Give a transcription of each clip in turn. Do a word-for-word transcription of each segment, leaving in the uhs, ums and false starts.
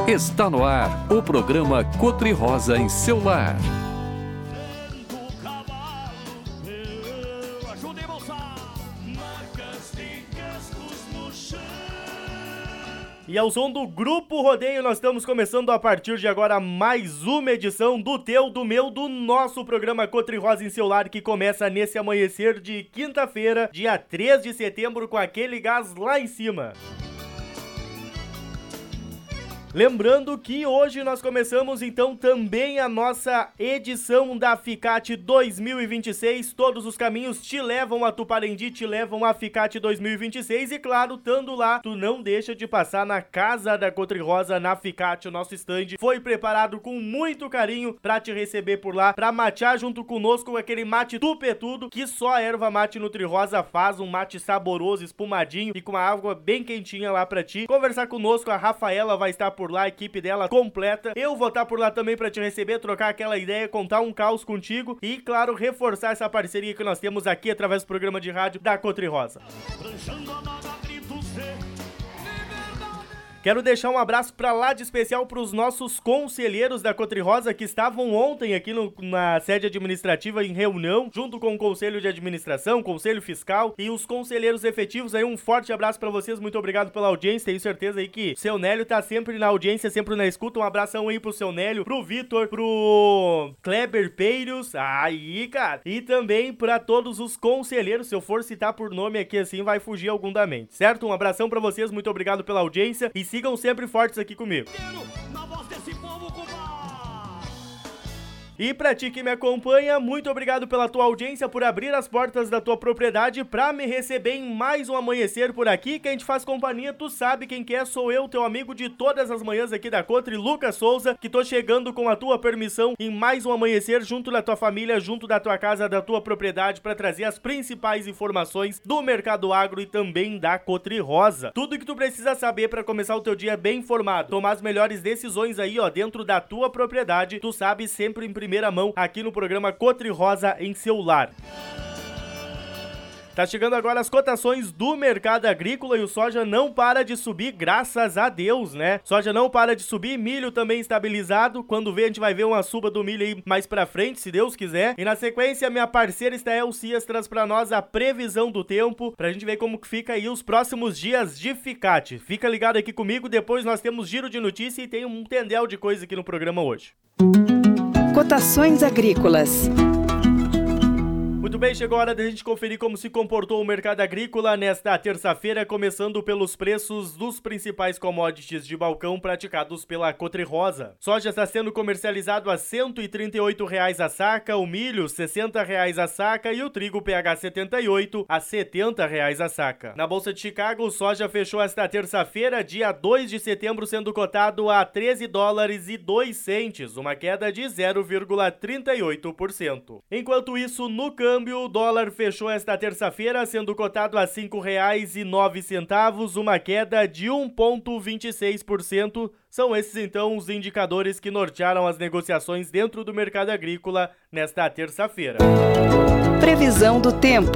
Está no ar o programa Cotri Rosa em seu lar. E ao som do Grupo Rodeio, nós estamos começando a partir de agora mais uma edição do teu, do meu, do nosso programa Cotri Rosa em seu lar, que começa nesse amanhecer de quinta-feira, dia três de setembro, com aquele gás lá em cima. Lembrando que hoje nós começamos então também a nossa edição da Ficate dois mil e vinte e seis. Todos os caminhos te levam a Tuparendi, te levam a Ficate dois mil e vinte e seis. E claro, estando lá, tu não deixa de passar na casa da Cotri Rosa, na Ficate. O nosso stand foi preparado com muito carinho pra te receber por lá, pra matear junto conosco aquele mate tupetudo que só a erva mate Nutri Rosa faz, um mate saboroso, espumadinho e com uma água bem quentinha lá pra ti. Conversar conosco, a Rafaela vai estar por por lá, a equipe dela completa. Eu vou estar por lá também pra te receber, trocar aquela ideia, contar um caos contigo e, claro, reforçar essa parceria que nós temos aqui através do programa de rádio da Cotri Rosa. Quero deixar um abraço pra lá de especial pros nossos conselheiros da Cotri Rosa que estavam ontem aqui no, na sede administrativa em reunião, junto com o Conselho de Administração, Conselho Fiscal e os conselheiros efetivos. Aí um forte abraço pra vocês, muito obrigado pela audiência. Tenho certeza aí que o seu Nélio tá sempre na audiência, sempre na escuta. Um abração aí pro seu Nélio, pro Vitor, pro Kleber Peiros, aí, cara, e também pra todos os conselheiros. Se eu for citar por nome aqui assim, vai fugir algum da mente, certo? Um abração pra vocês, muito obrigado pela audiência e sigam sempre fortes aqui comigo. E pra ti que me acompanha, muito obrigado pela tua audiência, por abrir as portas da tua propriedade pra me receber em mais um amanhecer por aqui. Quem te faz companhia, tu sabe quem que é, sou eu, teu amigo de todas as manhãs aqui da Cotri, Lucas Souza, que tô chegando com a tua permissão em mais um amanhecer junto da tua família, junto da tua casa, da tua propriedade, pra trazer as principais informações do mercado agro e também da Cotri Rosa. Tudo que tu precisa saber pra começar o teu dia bem informado, tomar as melhores decisões aí, ó, dentro da tua propriedade, tu sabe, sempre em primeira mão aqui no programa Cotri Rosa em seu lar. Tá chegando agora as cotações do mercado agrícola e o soja não para de subir, graças a Deus, né? Soja não para de subir, milho também estabilizado. Quando vê, a gente vai ver uma suba do milho aí mais pra frente, se Deus quiser. E na sequência, minha parceira Estael Cias traz pra nós a previsão do tempo, pra gente ver como que fica aí os próximos dias de Ficate. Fica ligado aqui comigo, depois nós temos giro de notícia e tem um tendel de coisa aqui no programa hoje. Cotações agrícolas. Muito bem, chegou a hora da gente conferir como se comportou o mercado agrícola nesta terça-feira, começando pelos preços dos principais commodities de balcão praticados pela Cotri Rosa. Soja está sendo comercializado a cento e trinta e oito reais a saca, o milho sessenta reais a saca e o trigo P H setenta e oito a setenta reais a saca. Na Bolsa de Chicago, o soja fechou esta terça-feira, dia dois de setembro, sendo cotado a treze dólares e dois centes, uma queda de zero vírgula trinta e oito por cento. Enquanto isso, no câmbio, o dólar fechou esta terça-feira sendo cotado a cinco reais e nove centavos, uma queda de um vírgula vinte e seis por cento. São esses então os indicadores que nortearam as negociações dentro do mercado agrícola nesta terça-feira. Previsão do tempo.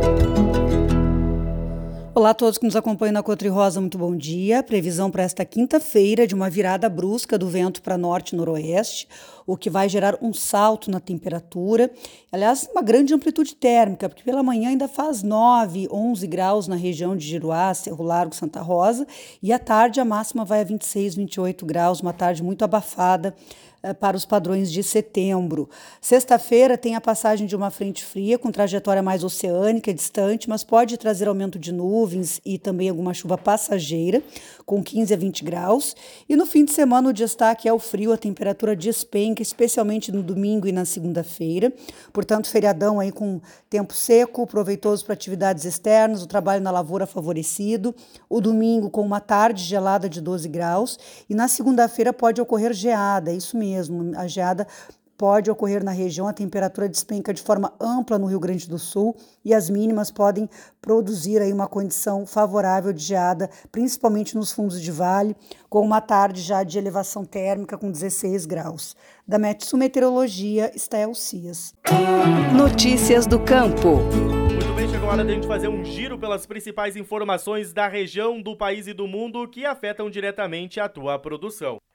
Olá a todos que nos acompanham na Cotri Rosa, muito bom dia. Previsão para esta quinta-feira de uma virada brusca do vento para norte e noroeste, o que vai gerar um salto na temperatura. Aliás, uma grande amplitude térmica, porque pela manhã ainda faz nove, onze graus na região de Giruá, Cerro Largo, Santa Rosa, e à tarde a máxima vai a vinte e seis, vinte e oito graus, uma tarde muito abafada para os padrões de setembro. Sexta-feira tem a passagem de uma frente fria com trajetória mais oceânica, distante, mas pode trazer aumento de nuvens e também alguma chuva passageira, com quinze a vinte graus. E no fim de semana o destaque é o frio, a temperatura despenca, especialmente no domingo e na segunda-feira. Portanto, feriadão aí com tempo seco, proveitoso para atividades externas, o trabalho na lavoura favorecido. O domingo com uma tarde gelada de doze graus e na segunda-feira pode ocorrer geada, isso mesmo. Mesmo, a geada pode ocorrer na região, a temperatura despenca de forma ampla no Rio Grande do Sul e as mínimas podem produzir aí uma condição favorável de geada, principalmente nos fundos de vale, com uma tarde já de elevação térmica com dezesseis graus. Da Metsu Meteorologia, Estael Cias. Notícias do campo. Muito bem, chegou a hora de a gente fazer um giro pelas principais informações da região, do país e do mundo que afetam diretamente a tua produção.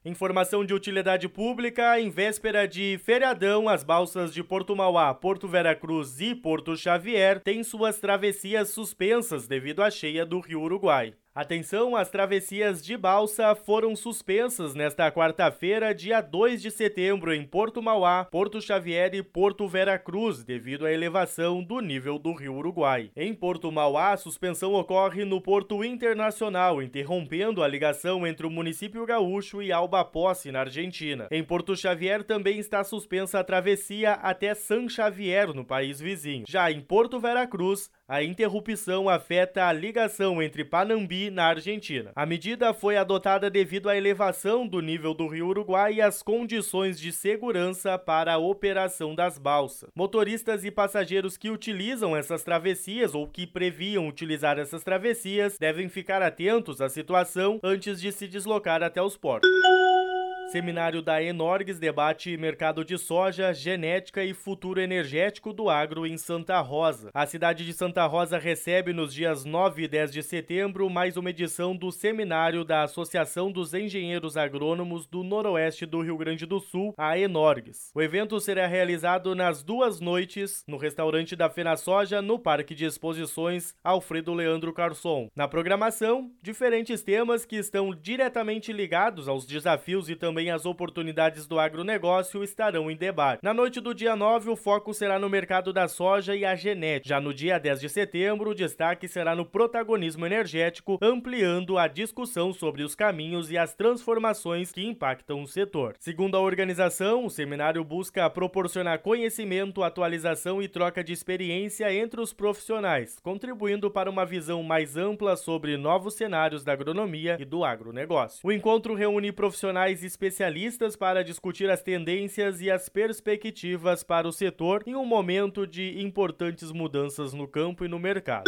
Informação de utilidade pública, em véspera de feriadão, as balsas de Porto Mauá, Porto Veracruz e Porto Xavier têm suas travessias suspensas devido à cheia do Rio Uruguai. Atenção, as travessias de balsa foram suspensas nesta quarta-feira, dia dois de setembro, em Porto Mauá, Porto Xavier e Porto Veracruz, devido à elevação do nível do Rio Uruguai. Em Porto Mauá, a suspensão ocorre no Porto Internacional, interrompendo a ligação entre o município gaúcho e Alba Posse, na Argentina. Em Porto Xavier também está suspensa a travessia até San Xavier, no país vizinho. Já em Porto Veracruz, a interrupção afeta a ligação entre Panambi, na Argentina. A medida foi adotada devido à elevação do nível do Rio Uruguai e às condições de segurança para a operação das balsas. Motoristas e passageiros que utilizam essas travessias ou que previam utilizar essas travessias devem ficar atentos à situação antes de se deslocar até os portos. Seminário da Enorgs debate mercado de soja, genética e futuro energético do agro em Santa Rosa. A cidade de Santa Rosa recebe nos dias nove e dez de setembro mais uma edição do seminário da Associação dos Engenheiros Agrônomos do Noroeste do Rio Grande do Sul, a Enorgs. O evento será realizado nas duas noites no restaurante da FenaSoja, no Parque de Exposições Alfredo Leandro Carson. Na programação, diferentes temas que estão diretamente ligados aos desafios e também as oportunidades do agronegócio estarão em debate. Na noite do dia nove, o foco será no mercado da soja e a genética. Já no dia dez de setembro, o destaque será no protagonismo energético, ampliando a discussão sobre os caminhos e as transformações que impactam o setor. Segundo a organização, o seminário busca proporcionar conhecimento, atualização e troca de experiência entre os profissionais, contribuindo para uma visão mais ampla sobre novos cenários da agronomia e do agronegócio. O encontro reúne profissionais especialistas especialistas para discutir as tendências e as perspectivas para o setor em um momento de importantes mudanças no campo e no mercado.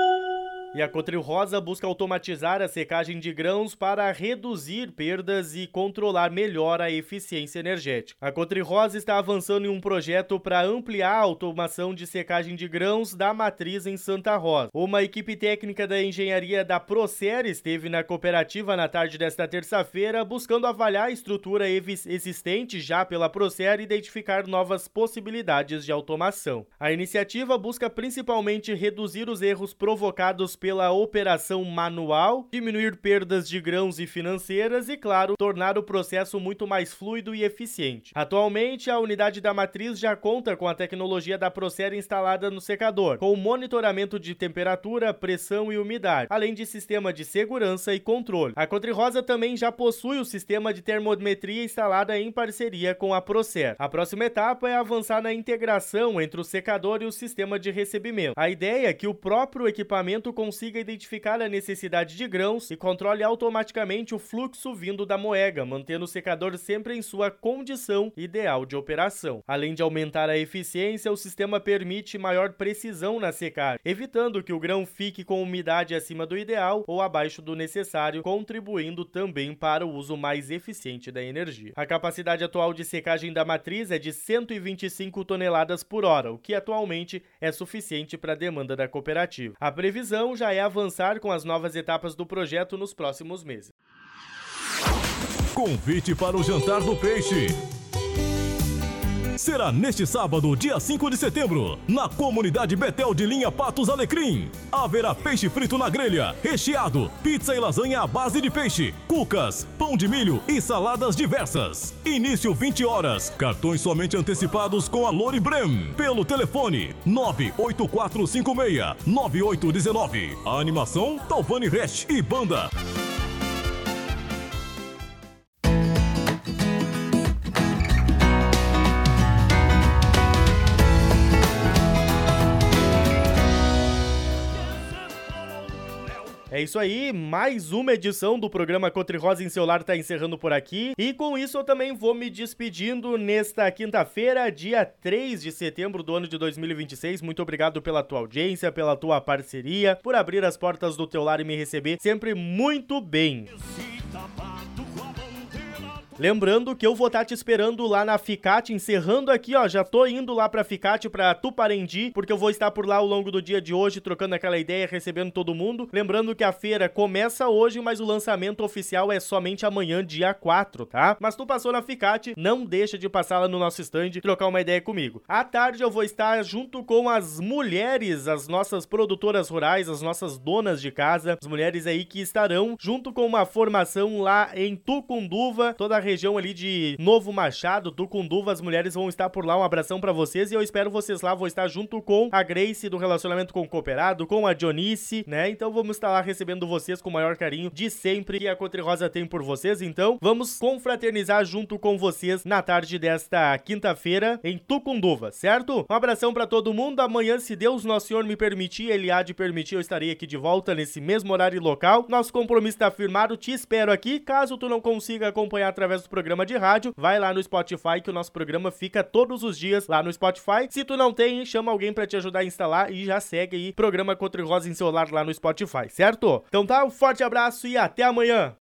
E a CotriRosa busca automatizar a secagem de grãos para reduzir perdas e controlar melhor a eficiência energética. A CotriRosa está avançando em um projeto para ampliar a automação de secagem de grãos da matriz em Santa Rosa. Uma equipe técnica da engenharia da Procer esteve na cooperativa na tarde desta terça-feira, buscando avaliar a estrutura existente já pela Procer e identificar novas possibilidades de automação. A iniciativa busca principalmente reduzir os erros provocados pela operação manual, diminuir perdas de grãos e financeiras e, claro, tornar o processo muito mais fluido e eficiente. Atualmente, a unidade da matriz já conta com a tecnologia da Procer instalada no secador, com monitoramento de temperatura, pressão e umidade, além de sistema de segurança e controle. A CotriRosa também já possui o sistema de termometria instalada em parceria com a Procer. A próxima etapa é avançar na integração entre o secador e o sistema de recebimento. A ideia é que o próprio equipamento consiga identificar a necessidade de grãos e controle automaticamente o fluxo vindo da moega, mantendo o secador sempre em sua condição ideal de operação. Além de aumentar a eficiência, o sistema permite maior precisão na secagem, evitando que o grão fique com umidade acima do ideal ou abaixo do necessário, contribuindo também para o uso mais eficiente da energia. A capacidade atual de secagem da matriz é de cento e vinte e cinco toneladas por hora, o que atualmente é suficiente para a demanda da cooperativa. A previsão já é avançar com as novas etapas do projeto nos próximos meses. Convite para o Jantar do Peixe. Será neste sábado, dia cinco de setembro, na comunidade Betel de Linha Patos Alecrim. Haverá peixe frito na grelha, recheado, pizza e lasanha à base de peixe, cucas, pão de milho e saladas diversas. Início vinte horas, cartões somente antecipados com a Lori Brem. Pelo telefone nove oito quatro cinco seis nove oito um nove. A animação Talvani Resch e Banda. É isso aí, mais uma edição do programa CotriRosa em seu lar está encerrando por aqui. E com isso eu também vou me despedindo nesta quinta-feira, dia três de setembro do ano de dois mil e vinte e seis. Muito obrigado pela tua audiência, pela tua parceria, por abrir as portas do teu lar e me receber sempre muito bem. Lembrando que eu vou estar te esperando lá na Ficate, encerrando aqui, ó, já tô indo lá pra Ficate, pra Tuparendi, porque eu vou estar por lá ao longo do dia de hoje, trocando aquela ideia, recebendo todo mundo. Lembrando que a feira começa hoje, mas o lançamento oficial é somente amanhã, dia quatro, tá? Mas tu passou na Ficate, não deixa de passar lá no nosso stand, trocar uma ideia comigo. À tarde eu vou estar junto com as mulheres, as nossas produtoras rurais, as nossas donas de casa, as mulheres aí que estarão junto com uma formação lá em Tucunduva, toda a região ali de Novo Machado, Tucunduva, as mulheres vão estar por lá. Um abração pra vocês e eu espero vocês lá. Vou estar junto com a Grace do Relacionamento com o Cooperado, com a Dionice, né? Então vamos estar lá recebendo vocês com o maior carinho de sempre que a Cotri Rosa tem por vocês. Então vamos confraternizar junto com vocês na tarde desta quinta-feira em Tucunduva, certo? Um abração pra todo mundo. Amanhã, se Deus Nosso Senhor me permitir, Ele há de permitir, eu estarei aqui de volta nesse mesmo horário e local. Nosso compromisso está firmado, te espero aqui. Caso tu não consiga acompanhar através do programa de rádio, vai lá no Spotify que o nosso programa fica todos os dias lá no Spotify. Se tu não tem, chama alguém pra te ajudar a instalar e já segue aí Programa Cotri Rosa em celular lá no Spotify, certo? Então tá, um forte abraço e até amanhã!